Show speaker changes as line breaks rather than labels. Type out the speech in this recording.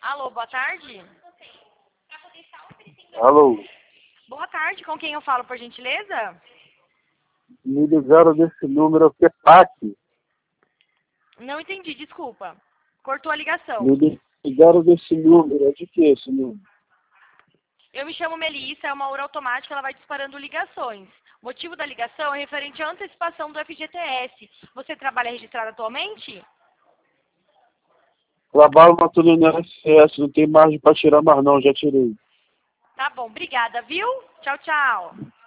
Alô, boa tarde.
Alô,
Boa tarde, com quem eu falo, por gentileza?
me ligaram desse número aqui, é PAC.
Não entendi, desculpa. Cortou a ligação.
Me ligaram desse número, é de que esse número?
Eu me chamo Melissa, é uma hora automática, ela vai disparando ligações. O motivo da ligação é referente à antecipação do FGTS. Você trabalha registrado atualmente?
Trabalho matando no SS, não tem margem para tirar mais não, já tirei.
Tá bom, obrigada, viu? Tchau, tchau.